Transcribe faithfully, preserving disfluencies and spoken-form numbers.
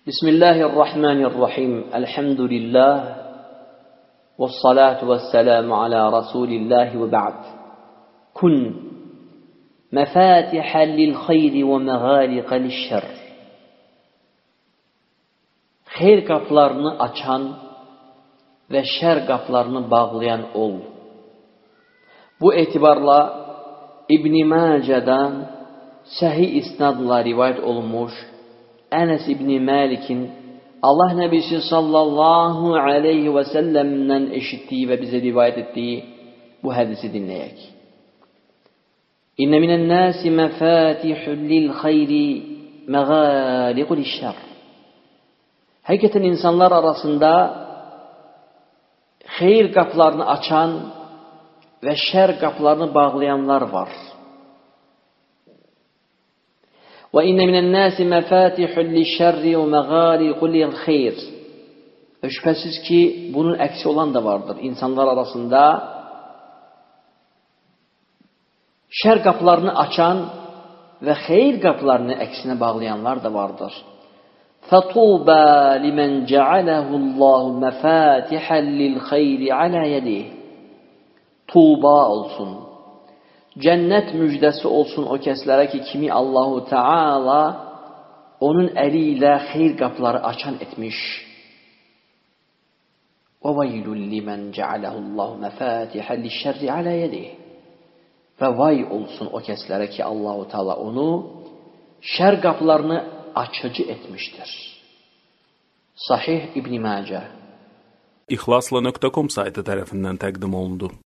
Bismillahirrahmanirrahim. Elhamdülillah. Vessalatu vesselamu ala Resulillah ve ba'd. Kun mefatihel lil hayri ve meğaliqel şerr. Xeyr qapılarını açan ve şer qapılarını bağlayan ol. Bu etibarla İbn-i Mace'dan sahih isnadla rivayet olunmuş Enes İbn-i Malik'in Allah Nebisi sallallahu aleyhi ve sellem'den eşittiği ve bize rivayet ettiği bu hadisi dinleyek. İnne minen nâsi mefâtihul lil hayri meğâliqul şerr. Hakikaten insanlar arasında hayır kapılarını açan ve şer kapılarını bağlayanlar var. Ve inne minen nâsi mefâtihul lişşerri ve meğâliqul lil hayr. Şüphesiz ki bunun aksi olan da vardır. İnsanlar arasında şer kapılarını açan ve hayır kapılarını aksine bağlayanlar da vardır. فَطُوبَى لِمَنْ جَعَلَهُ اللّٰهُ مَفَاتِحًا لِلْخَيْرِ عَلَى يَدِهِ. Tuğba olsun. Cennet müjdesi olsun o keslere ki kimi Allahu Teala onun eliyle hayır kapıları açan etmiş. وَوَيْلٌ لِمَنْ جَعَلَهُ اللّٰهُ مَفَاتِحًا لِلشَّرِّ عَلَى يَدِهِ. Ve vay olsun o keslere ki Allahu Teala onu şer kapılarını açıcı etmiştir. Sahih İbn-i Mace. İhlasla nokta com saytı tarafından təqdim olundu.